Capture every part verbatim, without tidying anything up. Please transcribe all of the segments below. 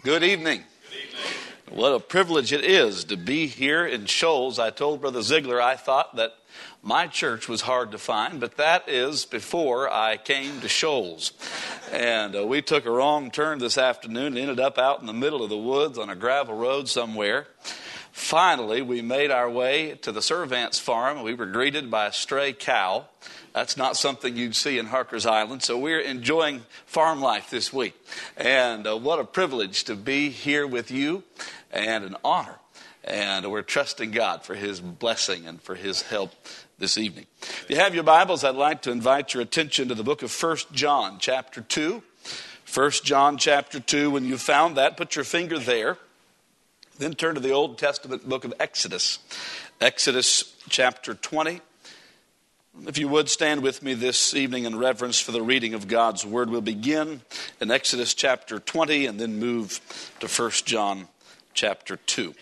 Good evening. Good evening. What a privilege it is to be here in Shoals. I told Brother Ziegler I thought that my church was hard to find, but that is before I came to Shoals. And uh, we took a wrong turn this afternoon and ended up out in the middle of the woods on a gravel road somewhere. Finally, we made our way to the Servants farm. We were greeted by a stray cow. That's not something you'd see in Harker's Island. So we're enjoying farm life this week. And uh, what a privilege to be here with you, and an honor. And we're trusting God for his blessing and for his help this evening. If you have your Bibles, I'd like to invite your attention to the book of First John chapter two. First John chapter two. When you've found that, put your finger there. Then turn to the Old Testament book of Exodus. Exodus chapter twenty. If you would, stand with me this evening in reverence for the reading of God's Word. We'll begin in Exodus chapter twenty and then move to First John chapter two.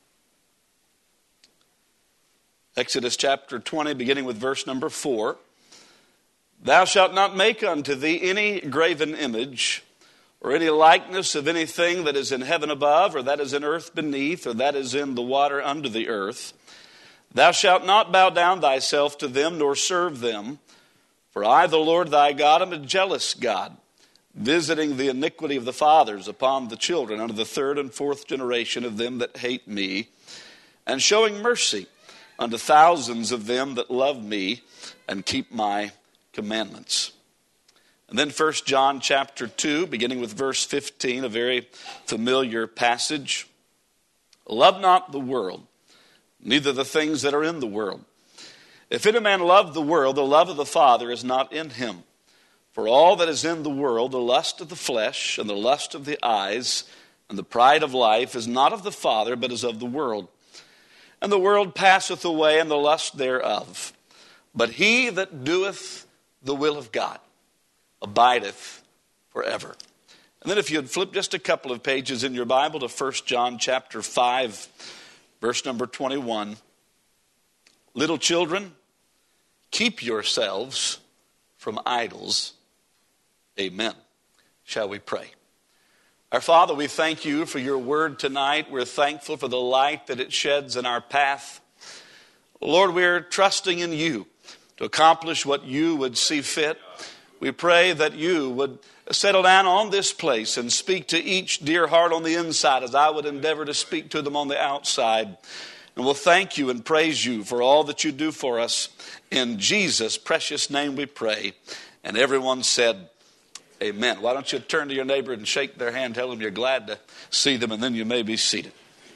Exodus chapter twenty, beginning with verse number four. Thou shalt not make unto thee any graven image, or any likeness of anything that is in heaven above, or that is in earth beneath, or that is in the water under the earth. Thou shalt not bow down thyself to them, nor serve them. For I, the Lord thy God, am a jealous God, visiting the iniquity of the fathers upon the children, unto the third and fourth generation of them that hate me, and showing mercy unto thousands of them that love me, and keep my commandments. And then First John chapter two, beginning with verse fifteen, a very familiar passage. Love not the world, neither the things that are in the world. If any man love the world, the love of the Father is not in him. For all that is in the world, the lust of the flesh, and the lust of the eyes, and the pride of life, is not of the Father, but is of the world. And the world passeth away, and the lust thereof. But he that doeth the will of God abideth forever. And then if you'd flip just a couple of pages in your Bible to First John chapter five, verse number twenty-one. Little children, keep yourselves from idols. Amen. Shall we pray? Our Father, we thank you for your word tonight. We're thankful for the light that it sheds in our path. Lord, we're trusting in you to accomplish what you would see fit. We pray that you would settle down on this place and speak to each dear heart on the inside as I would endeavor to speak to them on the outside. And we'll thank you and praise you for all that you do for us. In Jesus' precious name we pray. And everyone said, amen. Why don't you turn to your neighbor and shake their hand, tell them you're glad to see them, and then you may be seated.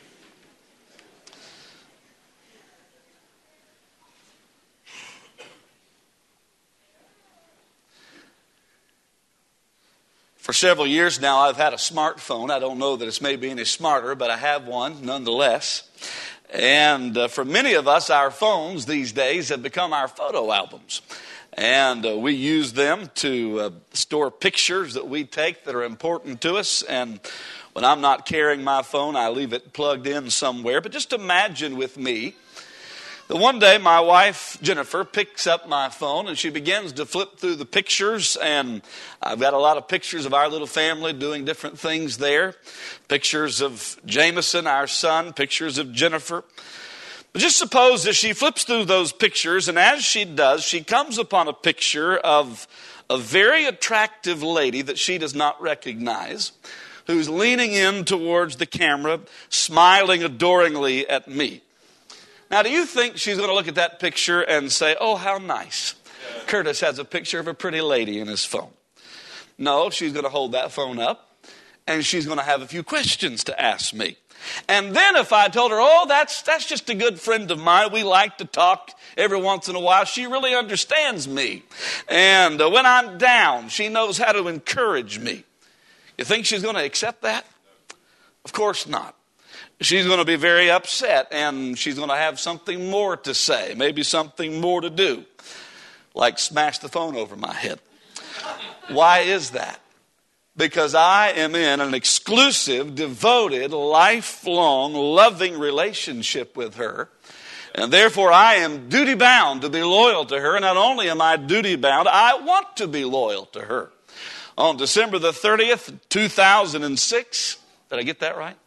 For several years now, I've had a smartphone. I don't know that it's maybe any smarter, but I have one nonetheless. And uh, for many of us, our phones these days have become our photo albums. And uh, we use them to uh, store pictures that we take that are important to us. And when I'm not carrying my phone, I leave it plugged in somewhere. But just imagine with me that one day my wife, Jennifer, picks up my phone and she begins to flip through the pictures. And I've got a lot of pictures of our little family doing different things there. Pictures of Jameson, our son, pictures of Jennifer. But just suppose that she flips through those pictures, and as she does, she comes upon a picture of a very attractive lady that she does not recognize, who's leaning in towards the camera, smiling adoringly at me. Now, do you think she's going to look at that picture and say, oh, how nice. Curtis has a picture of a pretty lady in his phone. No, she's going to hold that phone up, and she's going to have a few questions to ask me. And then if I told her, oh, that's that's just a good friend of mine. We like to talk every once in a while. She really understands me. And uh, when I'm down, she knows how to encourage me. You think she's going to accept that? Of course not. She's going to be very upset, and she's going to have something more to say, maybe something more to do, like smash the phone over my head. Why is that? Because I am in an exclusive, devoted, lifelong, loving relationship with her. And therefore I am duty bound to be loyal to her. And not only am I duty bound, I want to be loyal to her. On December the thirtieth, two thousand six, Did I get that right?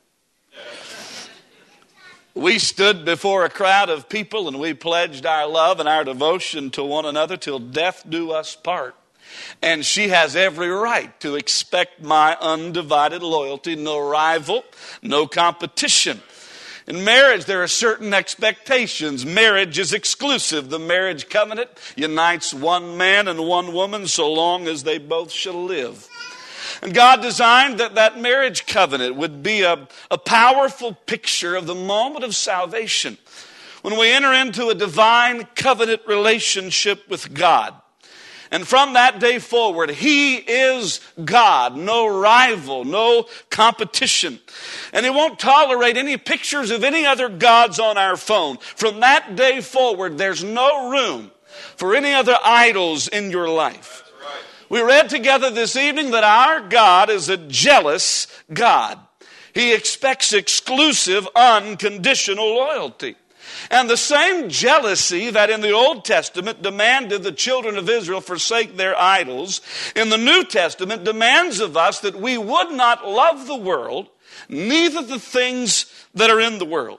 We stood before a crowd of people and we pledged our love and our devotion to one another till death do us part. And she has every right to expect my undivided loyalty, no rival, no competition. In marriage, there are certain expectations. Marriage is exclusive. The marriage covenant unites one man and one woman so long as they both shall live. And God designed that that marriage covenant would be a, a powerful picture of the moment of salvation when we enter into a divine covenant relationship with God. And from that day forward, He is God, no rival, no competition. And He won't tolerate any pictures of any other gods on our phone. From that day forward, there's no room for any other idols in your life. We read together this evening that our God is a jealous God. He expects exclusive, unconditional loyalty. And the same jealousy that in the Old Testament demanded the children of Israel forsake their idols, in the New Testament demands of us that we would not love the world, neither the things that are in the world.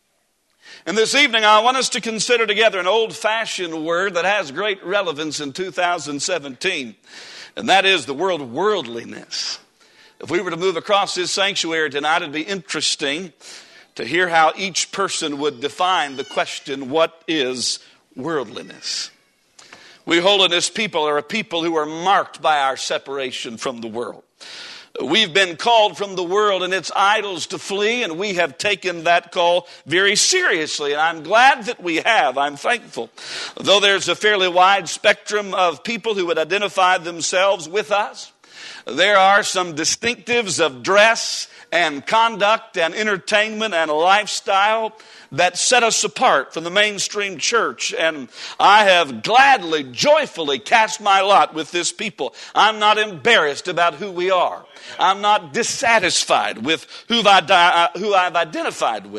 And this evening I want us to consider together an old-fashioned word that has great relevance in two thousand seventeen, and that is the word worldliness. If we were to move across this sanctuary tonight, it'd be interesting to hear how each person would define the question, what is worldliness? We holiness people are a people who are marked by our separation from the world. We've been called from the world and its idols to flee, and we have taken that call very seriously. And I'm glad that we have. I'm thankful. Though there's a fairly wide spectrum of people who would identify themselves with us, there are some distinctives of dress and conduct and entertainment and lifestyle that set us apart from the mainstream church. And I have gladly, joyfully cast my lot with this people. I'm not embarrassed about who we are. I'm not dissatisfied with who I've identified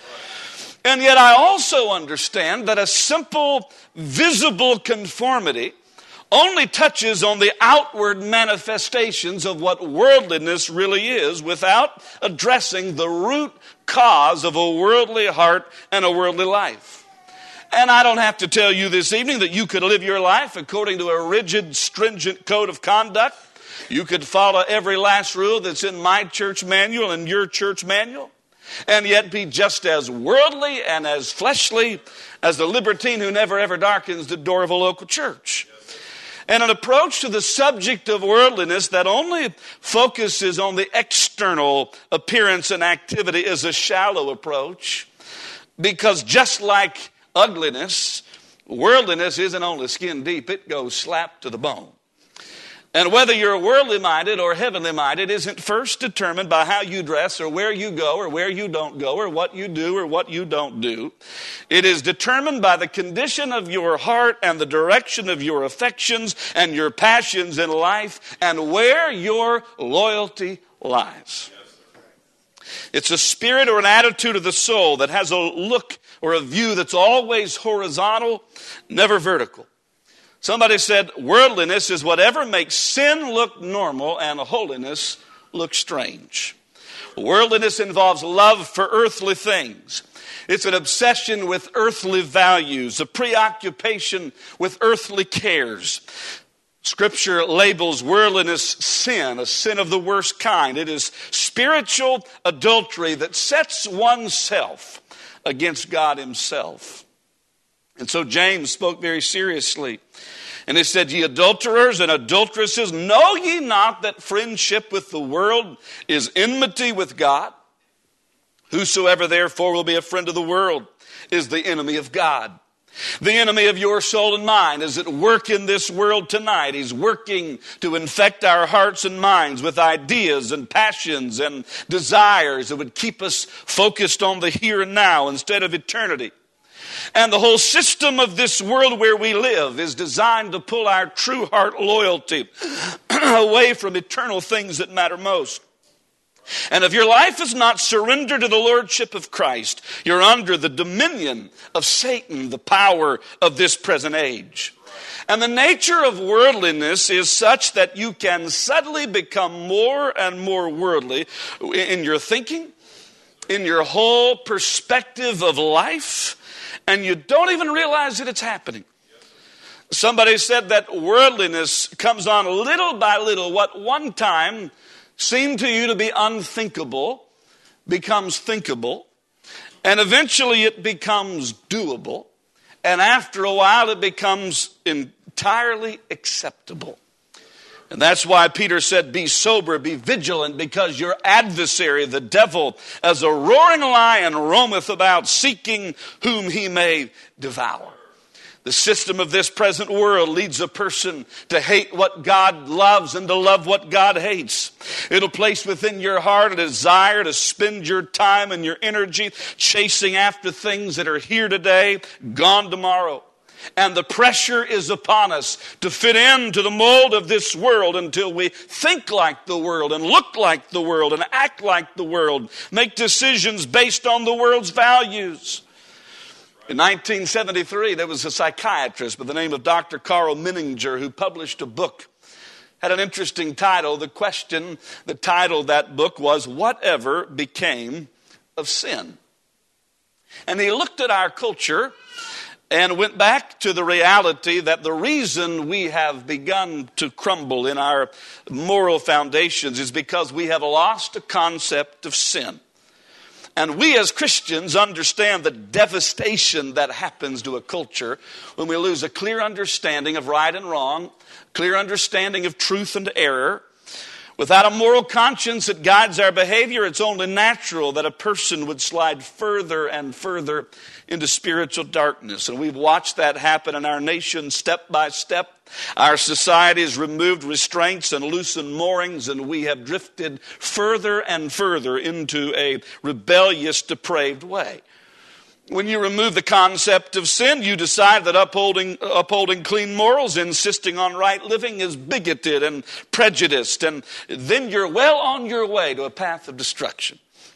with. And yet I also understand that a simple, visible conformity only touches on the outward manifestations of what worldliness really is without addressing the root cause of a worldly heart and a worldly life. And I don't have to tell you this evening that you could live your life according to a rigid, stringent code of conduct. You could follow every last rule that's in my church manual and your church manual, and yet be just as worldly and as fleshly as the libertine who never ever darkens the door of a local church. And an approach to the subject of worldliness that only focuses on the external appearance and activity is a shallow approach, because just like ugliness, worldliness isn't only skin deep, it goes slap to the bone. And whether you're worldly minded or heavenly minded isn't first determined by how you dress or where you go or where you don't go or what you do or what you don't do. It is determined by the condition of your heart and the direction of your affections and your passions in life and where your loyalty lies. It's a spirit or an attitude of the soul that has a look or a view that's always horizontal, never vertical. Somebody said, worldliness is whatever makes sin look normal and holiness look strange. Worldliness involves love for earthly things. It's an obsession with earthly values, a preoccupation with earthly cares. Scripture labels worldliness sin, a sin of the worst kind. It is spiritual adultery that sets oneself against God Himself. And so James spoke very seriously. And he said, ye adulterers and adulteresses, know ye not that friendship with the world is enmity with God? Whosoever therefore will be a friend of the world is the enemy of God. The enemy of your soul and mind is at work in this world tonight. He's working to infect our hearts and minds with ideas and passions and desires that would keep us focused on the here and now instead of eternity. And the whole system of this world where we live is designed to pull our true heart loyalty away from eternal things that matter most. And if your life is not surrendered to the lordship of Christ, you're under the dominion of Satan, the power of this present age. And the nature of worldliness is such that you can suddenly become more and more worldly in your thinking, in your whole perspective of life, and you don't even realize that it's happening. Somebody said that worldliness comes on little by little. What one time seemed to you to be unthinkable becomes thinkable, and eventually it becomes doable, and after a while it becomes entirely acceptable. And that's why Peter said, be sober, be vigilant, because your adversary, the devil, as a roaring lion, roameth about, seeking whom he may devour. The system of this present world leads a person to hate what God loves and to love what God hates. It'll place within your heart a desire to spend your time and your energy chasing after things that are here today, gone tomorrow. And the pressure is upon us to fit into the mold of this world until we think like the world and look like the world and act like the world, make decisions based on the world's values. In nineteen seventy-three, there was a psychiatrist by the name of Doctor Carl Menninger who published a book. Had an interesting title. The question, the title of that book was, Whatever Became of Sin? And he looked at our culture and went back to the reality that the reason we have begun to crumble in our moral foundations is because we have lost a concept of sin. And we as Christians understand the devastation that happens to a culture when we lose a clear understanding of right and wrong, clear understanding of truth and error. Without a moral conscience that guides our behavior, it's only natural that a person would slide further and further into spiritual darkness. And we've watched that happen in our nation step by step. Our society has removed restraints and loosened moorings, and we have drifted further and further into a rebellious, depraved way. When you remove the concept of sin, you decide that upholding upholding clean morals, insisting on right living is bigoted and prejudiced, and then you're well on your way to a path of destruction.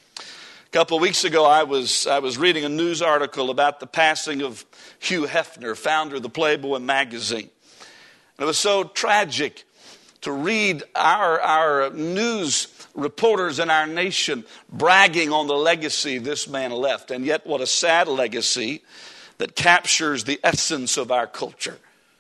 A couple of weeks ago, I was I was reading a news article about the passing of Hugh Hefner, founder of the Playboy magazine. And it was so tragic to read our, our news reporters in our nation bragging on the legacy this man left. And yet what a sad legacy that captures the essence of our culture.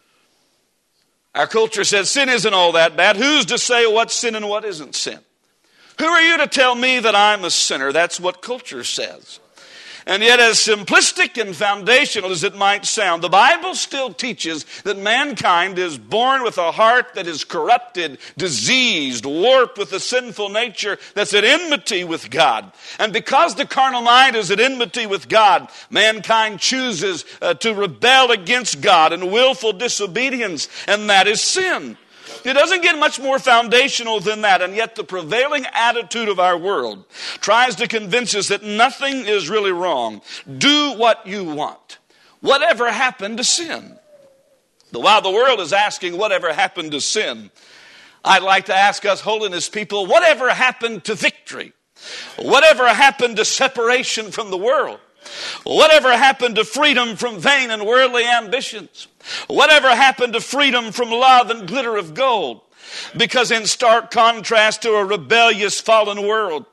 Our culture says sin isn't all that bad. Who's to say what's sin and what isn't sin? Who are you to tell me that I'm a sinner? That's what culture says. And yet, as simplistic and foundational as it might sound, the Bible still teaches that mankind is born with a heart that is corrupted, diseased, warped with a sinful nature that's at enmity with God. And because the carnal mind is at enmity with God, mankind chooses uh, to rebel against God in willful disobedience, and that is sin. It doesn't get much more foundational than that, and yet the prevailing attitude of our world tries to convince us that nothing is really wrong. Do what you want. Whatever happened to sin? But while the world is asking whatever happened to sin, I'd like to ask us holiness people, whatever happened to victory? Whatever happened to separation from the world? Whatever happened to freedom from vain and worldly ambitions? Whatever happened to freedom from love and glitter of gold? Because in stark contrast to a rebellious fallen world,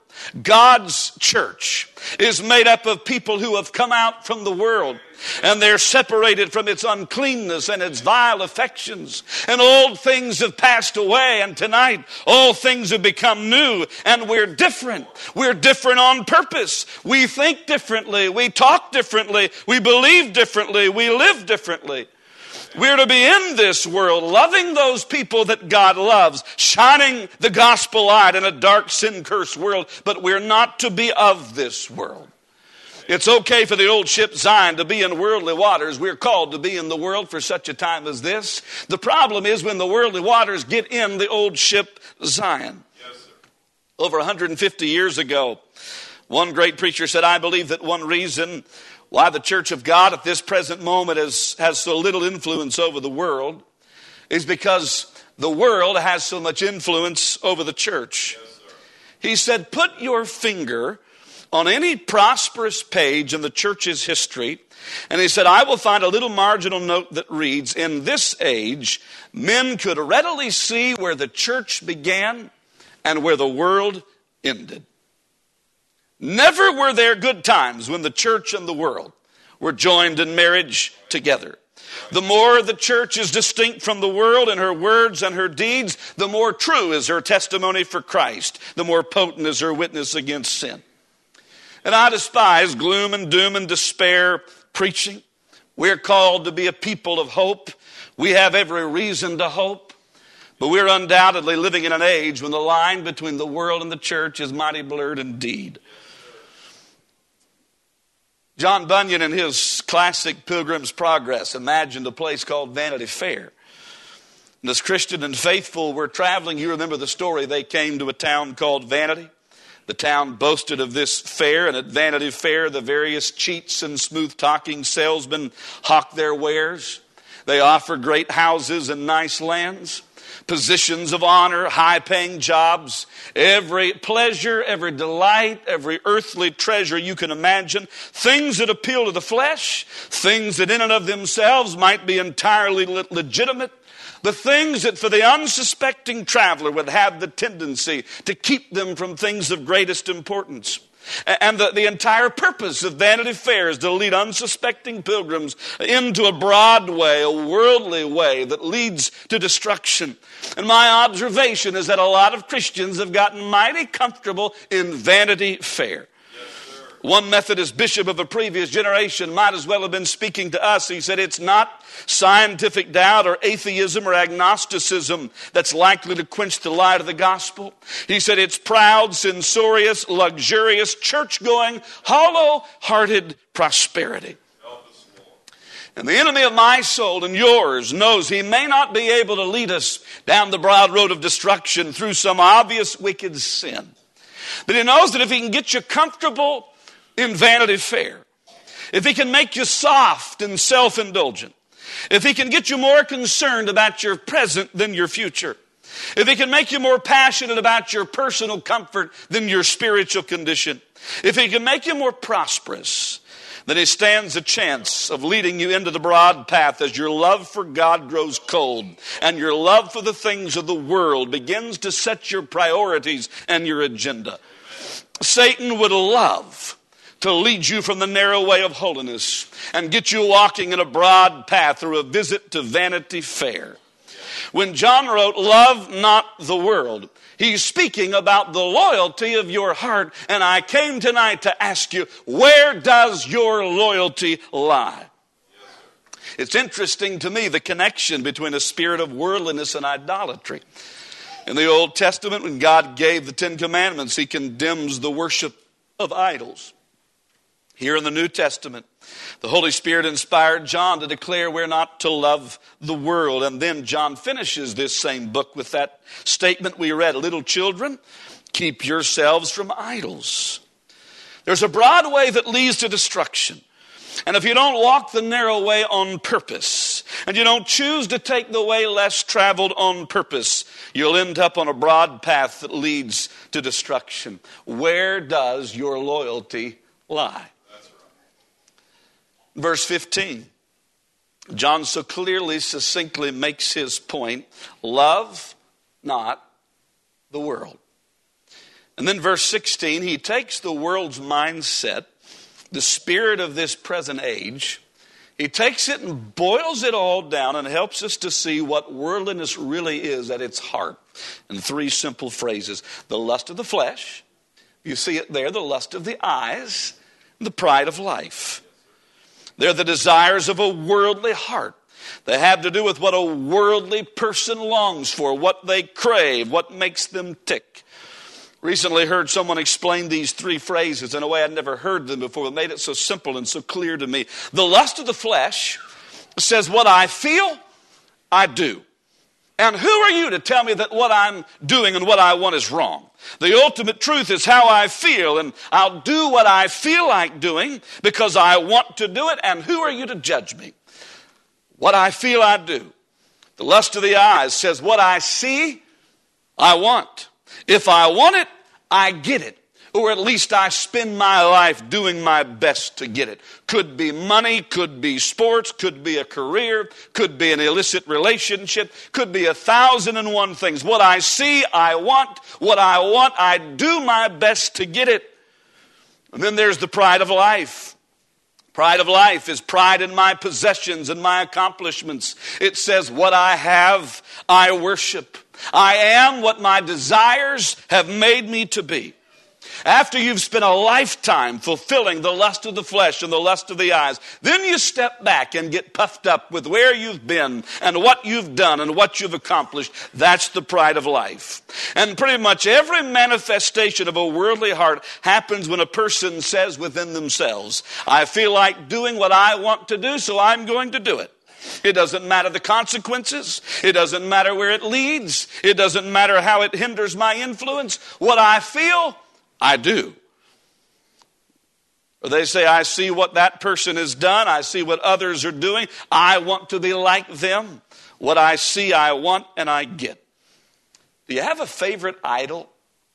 God's church is made up of people who have come out from the world, and they're separated from its uncleanness and its vile affections. And old things have passed away, and tonight all things have become new, and we're different. We're different on purpose. We think differently. We talk differently. We believe differently. We live differently. We're to be in this world, loving those people that God loves, shining the gospel light in a dark, sin-cursed world, but we're not to be of this world. It's okay for the old ship Zion to be in worldly waters. We're called to be in the world for such a time as this. The problem is when the worldly waters get in the old ship Zion. Yes, sir. Over one hundred fifty years ago, one great preacher said, I believe that one reason why the church of God at this present moment is, has so little influence over the world is because the world has so much influence over the church. Yes, He said, put your finger on any prosperous page in the church's history, and he said, I will find a little marginal note that reads, in this age, men could readily see where the church began and where the world ended. Never were there good times when the church and the world were joined in marriage together. The more the church is distinct from the world in her words and her deeds, the more true is her testimony for Christ, the more potent is her witness against sin. And I despise gloom and doom and despair preaching. We're called to be a people of hope. We have every reason to hope. But we're undoubtedly living in an age when the line between the world and the church is mighty blurred indeed. John Bunyan, in his classic Pilgrim's Progress, imagined a place called Vanity Fair. And as Christian and faithful were traveling, you remember the story, they came to a town called Vanity. The town boasted of this fair, and at Vanity Fair, the various cheats and smooth-talking salesmen hawked their wares. They offered great houses and nice lands, positions of honor, high-paying jobs, every pleasure, every delight, every earthly treasure you can imagine, things that appeal to the flesh, things that in and of themselves might be entirely le- legitimate, the things that for the unsuspecting traveler would have the tendency to keep them from things of greatest importance. And the, the entire purpose of Vanity Fair is to lead unsuspecting pilgrims into a broad way, a worldly way that leads to destruction. And my observation is that a lot of Christians have gotten mighty comfortable in Vanity Fair. One Methodist bishop of a previous generation might as well have been speaking to us. He said it's not scientific doubt or atheism or agnosticism that's likely to quench the light of the gospel. He said it's proud, censorious, luxurious, church-going, hollow-hearted prosperity. And the enemy of my soul and yours knows he may not be able to lead us down the broad road of destruction through some obvious wicked sin. But he knows that if he can get you comfortable in Vanity Fair, if he can make you soft and self-indulgent, if he can get you more concerned about your present than your future, if he can make you more passionate about your personal comfort than your spiritual condition, if he can make you more prosperous, then he stands a chance of leading you into the broad path as your love for God grows cold and your love for the things of the world begins to set your priorities and your agenda. Satan would love to lead you from the narrow way of holiness and get you walking in a broad path through a visit to Vanity Fair. When John wrote, love not the world, he's speaking about the loyalty of your heart. And I came tonight to ask you, where does your loyalty lie? It's interesting to me, the connection between a spirit of worldliness and idolatry. In the Old Testament, when God gave the Ten Commandments, he condemns the worship of idols. Here in the New Testament, the Holy Spirit inspired John to declare we're not to love the world. And then John finishes this same book with that statement we read, little children, keep yourselves from idols. There's a broad way that leads to destruction. And if you don't walk the narrow way on purpose, and you don't choose to take the way less traveled on purpose, you'll end up on a broad path that leads to destruction. Where does your loyalty lie? Verse fifteen, John so clearly, succinctly makes his point, love not the world. And then verse sixteen, he takes the world's mindset, the spirit of this present age, he takes it and boils it all down and helps us to see what worldliness really is at its heart. In three simple phrases, the lust of the flesh, you see it there, the lust of the eyes, and the pride of life. They're the desires of a worldly heart. They have to do with what a worldly person longs for, what they crave, what makes them tick. Recently heard someone explain these three phrases in a way I'd never heard them before. It made it so simple and so clear to me. The lust of the flesh says what I feel, I do. And who are you to tell me that what I'm doing and what I want is wrong? The ultimate truth is how I feel, and I'll do what I feel like doing because I want to do it, and who are you to judge me? What I feel, I do. The lust of the eyes says what I see, I want. If I want it, I get it. Or at least I spend my life doing my best to get it. Could be money, could be sports, could be a career, could be an illicit relationship, could be a thousand and one things. What I see, I want. What I want, I do my best to get it. And then there's the pride of life. Pride of life is pride in my possessions and my accomplishments. It says, what I have, I worship. I am what my desires have made me to be. After you've spent a lifetime fulfilling the lust of the flesh and the lust of the eyes, then you step back and get puffed up with where you've been and what you've done and what you've accomplished. That's the pride of life. And pretty much every manifestation of a worldly heart happens when a person says within themselves, I feel like doing what I want to do, so I'm going to do it. It doesn't matter the consequences. It doesn't matter where it leads. It doesn't matter how it hinders my influence. What I feel, I do. Or they say, I see what that person has done. I see what others are doing. I want to be like them. What I see, I want and I get. Do you have a favorite idol?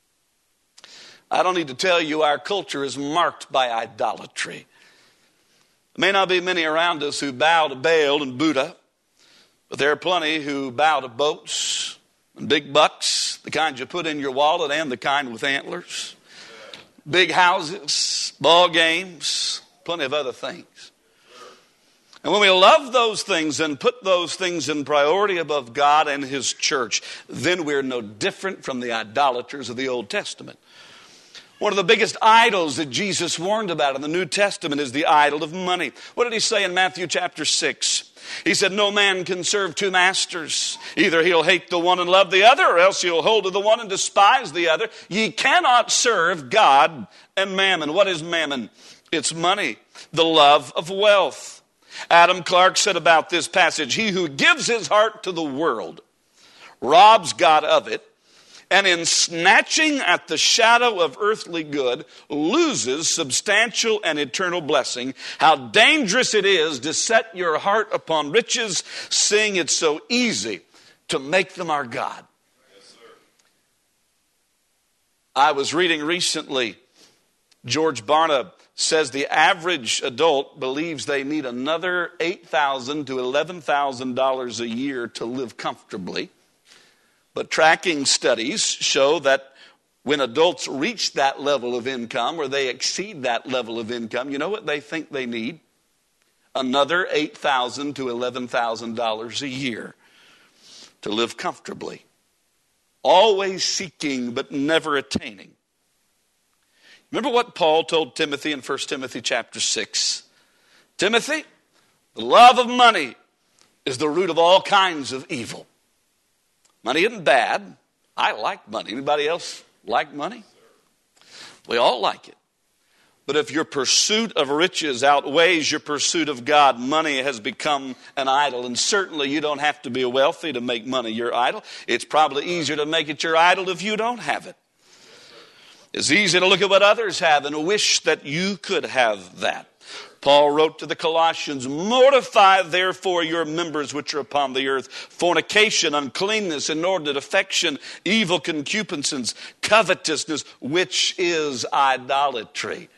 I don't need to tell you our culture is marked by idolatry. There may not be many around us who bow to Baal and Buddha, but there are plenty who bow to boats and big bucks, the kind you put in your wallet and the kind with antlers. Big houses, ball games, plenty of other things. And when we love those things and put those things in priority above God and His church, then we're no different from the idolaters of the Old Testament. One of the biggest idols that Jesus warned about in the New Testament is the idol of money. What did He say in Matthew chapter six? He said, no man can serve two masters. Either he'll hate the one and love the other, or else he'll hold to the one and despise the other. Ye cannot serve God and mammon. What is mammon? It's money, the love of wealth. Adam Clark said about this passage, he who gives his heart to the world robs God of it, and in snatching at the shadow of earthly good, loses substantial and eternal blessing. How dangerous it is to set your heart upon riches, seeing it's so easy to make them our God. Yes, sir. I was reading recently, George Barna says the average adult believes they need another eight thousand dollars to eleven thousand dollars a year to live comfortably. But tracking studies show that when adults reach that level of income or they exceed that level of income, you know what they think they need? Another eight thousand dollars to eleven thousand dollars a year to live comfortably. Always seeking but never attaining. Remember what Paul told Timothy in First Timothy chapter six? Timothy, the love of money is the root of all kinds of evil. Money isn't bad. I like money. Anybody else like money? We all like it. But if your pursuit of riches outweighs your pursuit of God, money has become an idol. And certainly you don't have to be wealthy to make money your idol. It's probably easier to make it your idol if you don't have it. It's easy to look at what others have and wish that you could have that. Paul wrote to the Colossians, mortify therefore your members which are upon the earth, fornication, uncleanness, inordinate affection, evil concupiscence, covetousness, which is idolatry.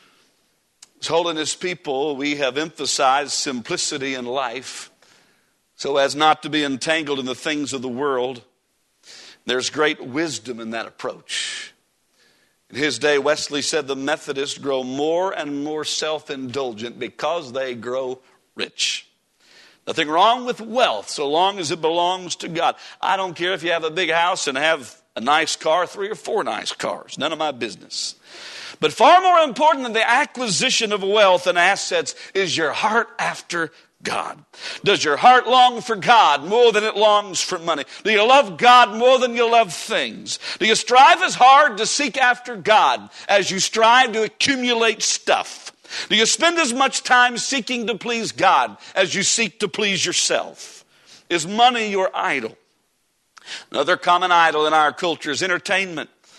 As holiness people, we have emphasized simplicity in life so as not to be entangled in the things of the world. There's great wisdom in that approach. In his day, Wesley said the Methodists grow more and more self-indulgent because they grow rich. Nothing wrong with wealth so long as it belongs to God. I don't care if you have a big house and have a nice car, three or four nice cars. None of my business. But far more important than the acquisition of wealth and assets is your heart after God. Does your heart long for God more than it longs for money? Do you love God more than you love things? Do you strive as hard to seek after God as you strive to accumulate stuff? Do you spend as much time seeking to please God as you seek to please yourself? Is money your idol? Another common idol in our culture is entertainment.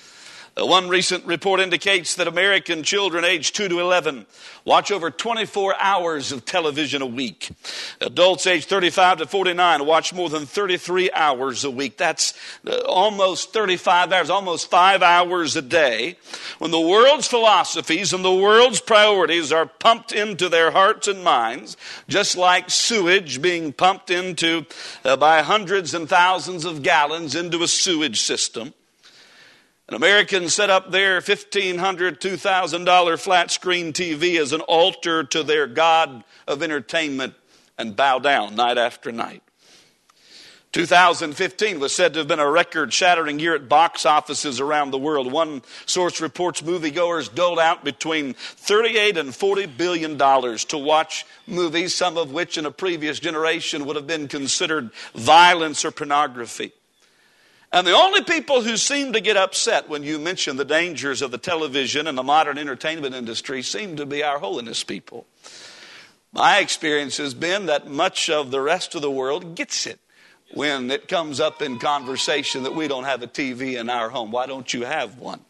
Uh, one recent report indicates that American children aged two to eleven watch over twenty-four hours of television a week. Adults aged thirty-five to forty-nine watch more than thirty-three hours a week. That's uh, almost thirty-five hours, almost five hours a day. When the world's philosophies and the world's priorities are pumped into their hearts and minds, just like sewage being pumped into uh, by hundreds and thousands of gallons into a sewage system. An American set up their fifteen hundred dollars, two thousand dollars flat screen T V as an altar to their God of entertainment and bow down night after night. two thousand fifteen was said to have been a record-shattering year at box offices around the world. One source reports moviegoers doled out between thirty-eight and forty billion dollars to watch movies, some of which in a previous generation would have been considered violence or pornography. And the only people who seem to get upset when you mention the dangers of the television and the modern entertainment industry seem to be our holiness people. My experience has been that much of the rest of the world gets it when it comes up in conversation that we don't have a T V in our home. Why don't you have one?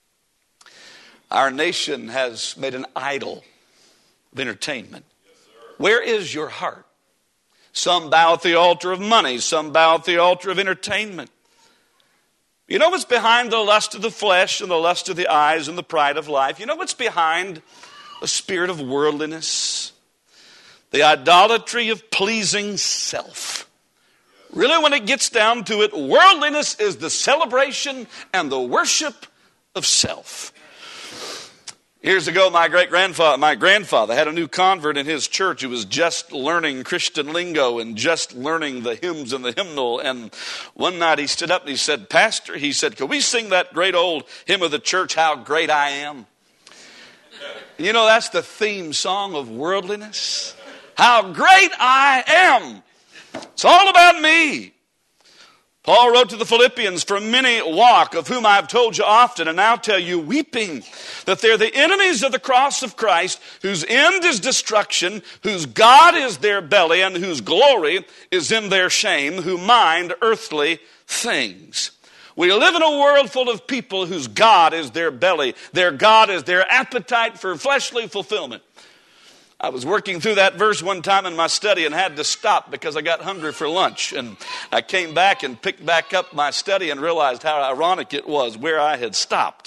Our nation has made an idol of entertainment. Where is your heart? Some bow at the altar of money. Some bow at the altar of entertainment. You know what's behind the lust of the flesh and the lust of the eyes and the pride of life? You know what's behind a spirit of worldliness? The idolatry of pleasing self. Really, when it gets down to it, worldliness is the celebration and the worship of self. Years ago, my great-grandfather, my grandfather had a new convert in his church who was just learning Christian lingo and just learning the hymns and the hymnal. And one night he stood up and he said, "Pastor," he said, "could we sing that great old hymn of the church, How Great I Am?" You know, that's the theme song of worldliness. How great I am. It's all about me. Paul wrote to the Philippians, "For many walk, of whom I have told you often, and now tell you, weeping, that they're the enemies of the cross of Christ, whose end is destruction, whose God is their belly, and whose glory is in their shame, who mind earthly things." We live in a world full of people whose God is their belly. Their God is their appetite for fleshly fulfillment. I was working through that verse one time in my study and had to stop because I got hungry for lunch. And I came back and picked back up my study and realized how ironic it was where I had stopped.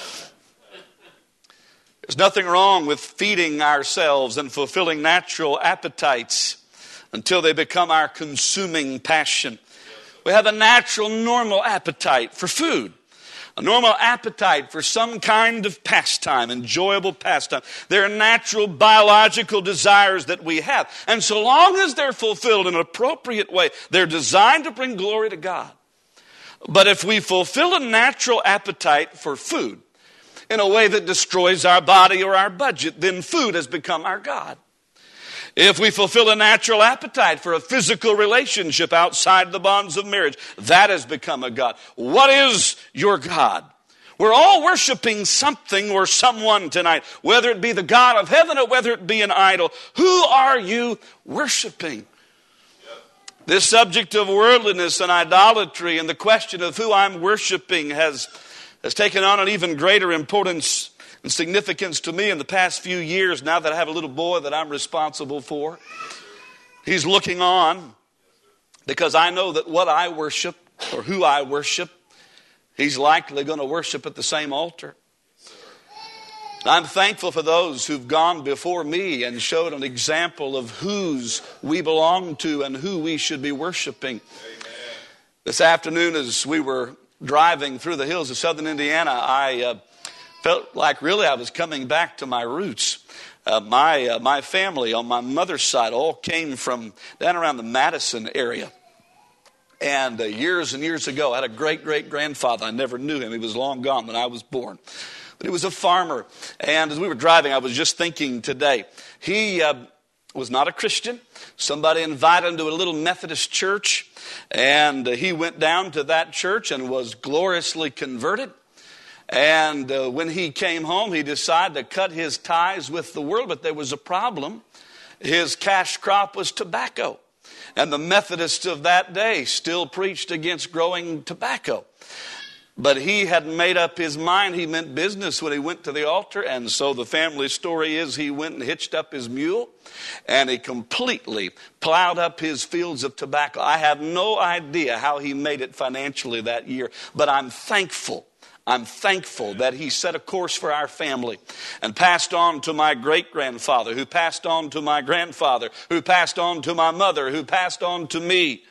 There's nothing wrong with feeding ourselves and fulfilling natural appetites until they become our consuming passion. We have a natural, normal appetite for food. A normal appetite for some kind of pastime, enjoyable pastime. There are natural biological desires that we have. And so long as they're fulfilled in an appropriate way, they're designed to bring glory to God. But if we fulfill a natural appetite for food in a way that destroys our body or our budget, then food has become our God. If we fulfill a natural appetite for a physical relationship outside the bonds of marriage, that has become a God. What is your God? We're all worshiping something or someone tonight, whether it be the God of heaven or whether it be an idol. Who are you worshiping? This subject of worldliness and idolatry and the question of who I'm worshiping has, has taken on an even greater importance and significance to me in the past few years, now that I have a little boy that I'm responsible for. He's looking on because I know that what I worship or who I worship, he's likely going to worship at the same altar. I'm thankful for those who've gone before me and showed an example of whose we belong to and who we should be worshiping. Amen. This afternoon as we were driving through the hills of southern Indiana, I uh, felt like really I was coming back to my roots. Uh, my uh, my family on my mother's side all came from down around the Madison area. And uh, years and years ago, I had a great-great-grandfather. I never knew him. He was long gone when I was born. But he was a farmer. And as we were driving, I was just thinking today, he uh, was not a Christian. Somebody invited him to a little Methodist church. And uh, he went down to that church and was gloriously converted. And uh, when he came home, he decided to cut his ties with the world. But there was a problem. His cash crop was tobacco. And the Methodists of that day still preached against growing tobacco. But he had made up his mind. He meant business when he went to the altar. And so the family story is he went and hitched up his mule and he completely plowed up his fields of tobacco. I have no idea how he made it financially that year, but I'm thankful. I'm thankful that he set a course for our family and passed on to my great-grandfather, who passed on to my grandfather, who passed on to my mother, who passed on to me.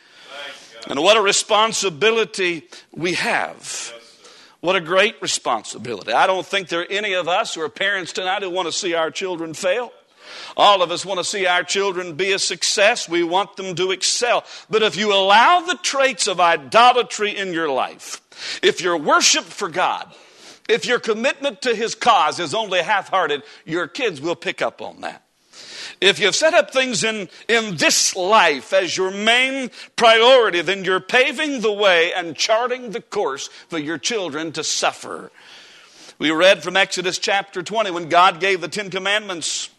And what a responsibility we have. What a great responsibility. I don't think there are any of us who are parents tonight who want to see our children fail. All of us want to see our children be a success. We want them to excel. But if you allow the traits of idolatry in your life, if your worship for God, if your commitment to His cause is only half-hearted, your kids will pick up on that. If you've set up things in, in this life as your main priority, then you're paving the way and charting the course for your children to suffer. We read from Exodus chapter twenty when God gave the Ten Commandments.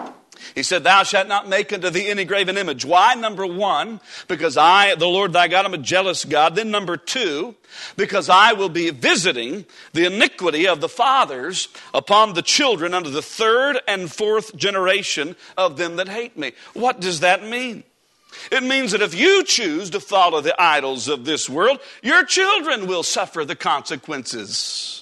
He said, thou shalt not make unto thee any graven image. Why? Number one, because I, the Lord thy God, am a jealous God. Then number two, because I will be visiting the iniquity of the fathers upon the children unto the third and fourth generation of them that hate me. What does that mean? It means that if you choose to follow the idols of this world, your children will suffer the consequences.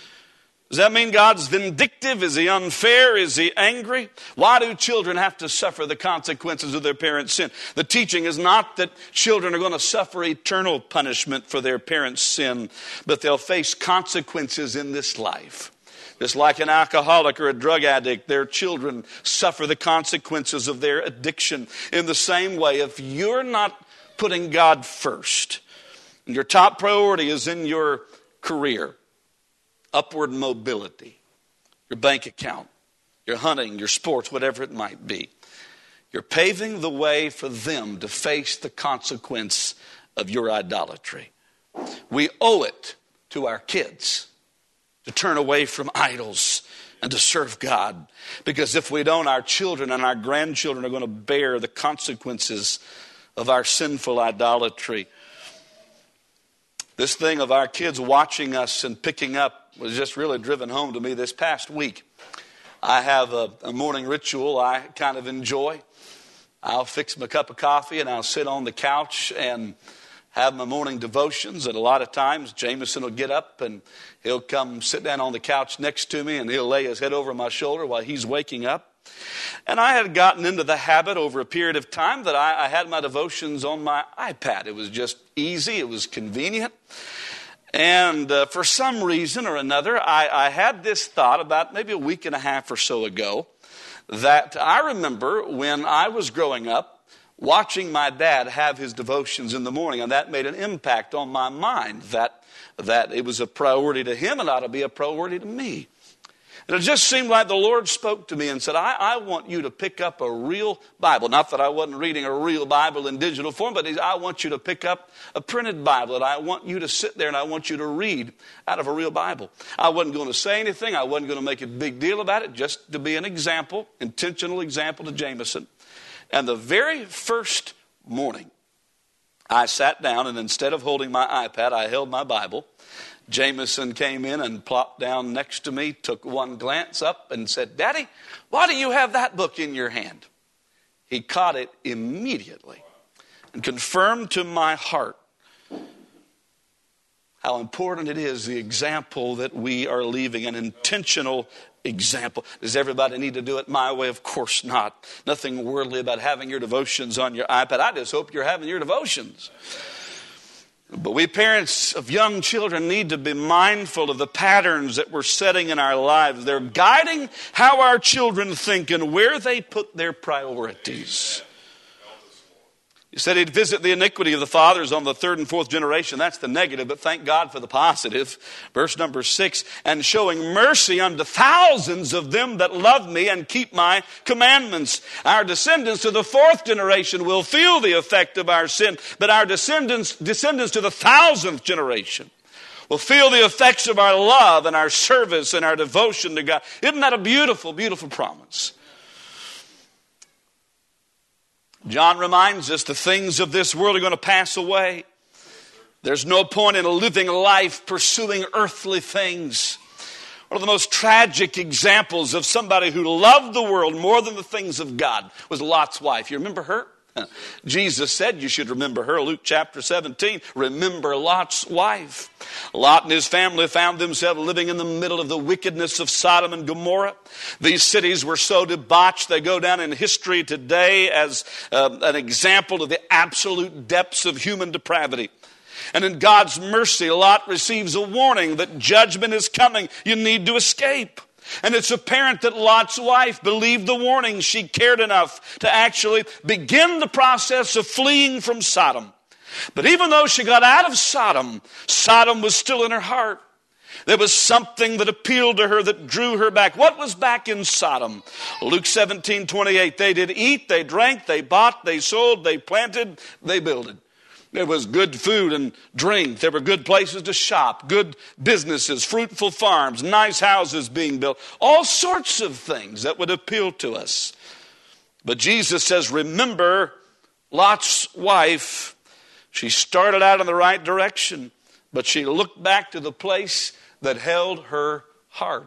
Does that mean God's vindictive? Is He unfair? Is He angry? Why do children have to suffer the consequences of their parents' sin? The teaching is not that children are going to suffer eternal punishment for their parents' sin, but they'll face consequences in this life. Just like an alcoholic or a drug addict, their children suffer the consequences of their addiction. In the same way, if you're not putting God first, and your top priority is in your career, upward mobility, your bank account, your hunting, your sports, whatever it might be, you're paving the way for them to face the consequence of your idolatry. We owe it to our kids to turn away from idols and to serve God. Because if we don't, our children and our grandchildren are going to bear the consequences of our sinful idolatry. This thing of our kids watching us and picking up was just really driven home to me this past week. I have a, a morning ritual I kind of enjoy. I'll fix my cup of coffee and I'll sit on the couch and have my morning devotions. And a lot of times Jameson will get up and he'll come sit down on the couch next to me and he'll lay his head over my shoulder while he's waking up. And I had gotten into the habit over a period of time that I, I had my devotions on my iPad. It was just easy. It was convenient. And uh, for some reason or another, I, I had this thought about maybe a week and a half or so ago that I remember when I was growing up watching my dad have his devotions in the morning, and that made an impact on my mind that, that it was a priority to him and ought to be a priority to me. And it just seemed like the Lord spoke to me and said, I, I want you to pick up a real Bible. Not that I wasn't reading a real Bible in digital form, but I want you to pick up a printed Bible. And I want you to sit there and I want you to read out of a real Bible. I wasn't going to say anything. I wasn't going to make a big deal about it, just to be an example, intentional example to Jameson. And the very first morning, I sat down and instead of holding my iPad, I held my Bible. Jameson came in and plopped down next to me, took one glance up and said, Daddy, why do you have that book in your hand? He caught it immediately and confirmed to my heart how important it is, the example that we are leaving, an intentional example. Does everybody need to do it my way? Of course not. Nothing worldly about having your devotions on your iPad. I just hope you're having your devotions. But we parents of young children need to be mindful of the patterns that we're setting in our lives. They're guiding how our children think and where they put their priorities. He said he'd visit the iniquity of the fathers on the third and fourth generation. That's the negative, but thank God for the positive. Verse number six, and showing mercy unto thousands of them that love me and keep my commandments. Our descendants to the fourth generation will feel the effect of our sin, but our descendants, descendants to the thousandth generation will feel the effects of our love and our service and our devotion to God. Isn't that a beautiful, beautiful promise? John reminds us the things of this world are going to pass away. There's no point in living life pursuing earthly things. One of the most tragic examples of somebody who loved the world more than the things of God was Lot's wife. You remember her? Jesus said you should remember her. Luke chapter seventeen, remember Lot's wife. Lot and his family found themselves living in the middle of the wickedness of Sodom and Gomorrah. These cities were so debauched, they go down in history today as uh, an example of the absolute depths of human depravity. And in God's mercy, Lot receives a warning that judgment is coming. You need to escape. And it's apparent that Lot's wife believed the warning. She cared enough to actually begin the process of fleeing from Sodom. But even though she got out of Sodom, Sodom was still in her heart. There was something that appealed to her, that drew her back. What was back in Sodom? Luke seventeen twenty-eight, they did eat, they drank, they bought, they sold, they planted, they builded. There was good food and drink. There were good places to shop, good businesses, fruitful farms, nice houses being built, all sorts of things that would appeal to us. But Jesus says, remember Lot's wife. She started out in the right direction, but she looked back to the place that held her heart.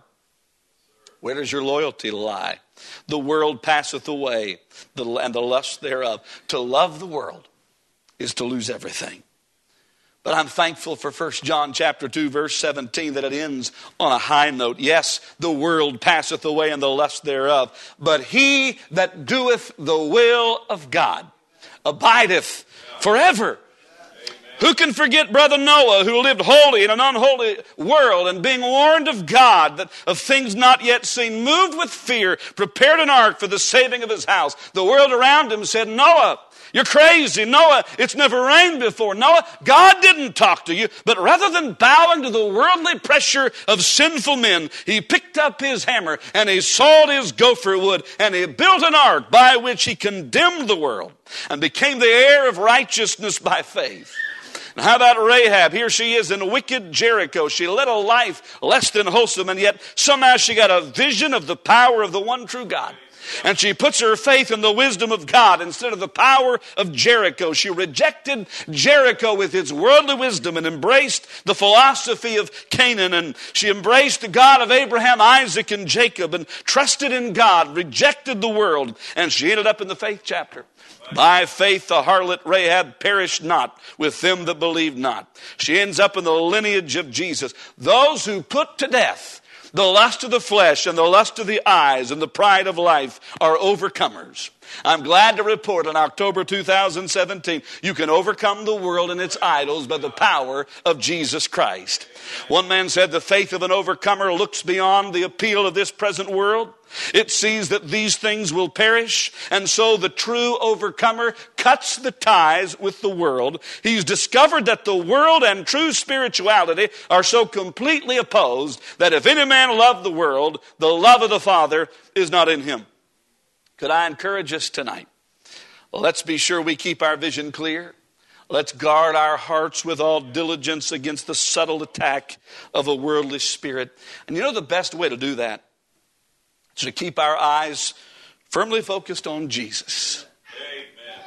Where does your loyalty lie? The world passeth away, and the lust thereof. To love the world is to lose everything. But I'm thankful for First John chapter two, verse seventeen, that it ends on a high note. Yes, the world passeth away and the lust thereof, but he that doeth the will of God abideth forever. Who can forget Brother Noah, who lived holy in an unholy world, and being warned of God that of things not yet seen, moved with fear, prepared an ark for the saving of his house. The world around him said, Noah, you're crazy. Noah, it's never rained before. Noah, God didn't talk to you. But rather than bowing to the worldly pressure of sinful men, he picked up his hammer and he sawed his gopher wood and he built an ark by which he condemned the world and became the heir of righteousness by faith. And how about Rahab? Here she is in wicked Jericho. She led a life less than wholesome, and yet somehow she got a vision of the power of the one true God. And she puts her faith in the wisdom of God instead of the power of Jericho. She rejected Jericho with its worldly wisdom and embraced the philosophy of Canaan. And she embraced the God of Abraham, Isaac, and Jacob and trusted in God, rejected the world. And she ended up in the faith chapter. By faith the harlot Rahab perished not with them that believed not. She ends up in the lineage of Jesus. Those who put to death the lust of the flesh and the lust of the eyes and the pride of life are overcomers. I'm glad to report in October two thousand seventeen, you can overcome the world and its idols by the power of Jesus Christ. One man said the faith of an overcomer looks beyond the appeal of this present world. It sees that these things will perish, and so the true overcomer cuts the ties with the world. He's discovered that the world and true spirituality are so completely opposed that if any man love the world, the love of the Father is not in him. Could I encourage us tonight? Let's be sure we keep our vision clear. Let's guard our hearts with all diligence against the subtle attack of a worldly spirit. And you know the best way to do that? It's to keep our eyes firmly focused on Jesus. Amen.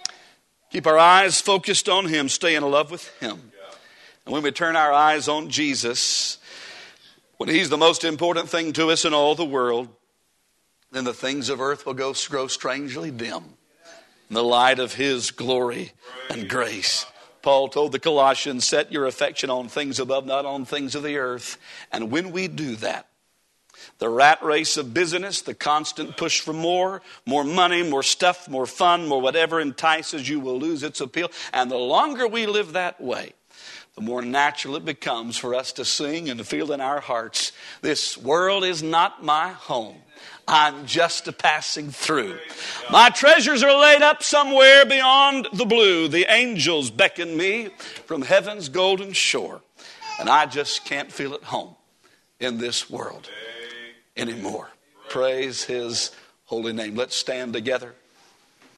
Keep our eyes focused on Him. Stay in love with Him. And when we turn our eyes on Jesus, when He's the most important thing to us in all the world, then the things of earth will go grow strangely dim in the light of His glory and grace. Paul told the Colossians, set your affection on things above, not on things of the earth. And when we do that, the rat race of busyness, the constant push for more, more money, more stuff, more fun, more whatever entices you will lose its appeal. And the longer we live that way, the more natural it becomes for us to sing and to feel in our hearts, this world is not my home. I'm just a passing through. My treasures are laid up somewhere beyond the blue. The angels beckon me from heaven's golden shore. And I just can't feel at home in this world anymore. Praise His holy name. Let's stand together.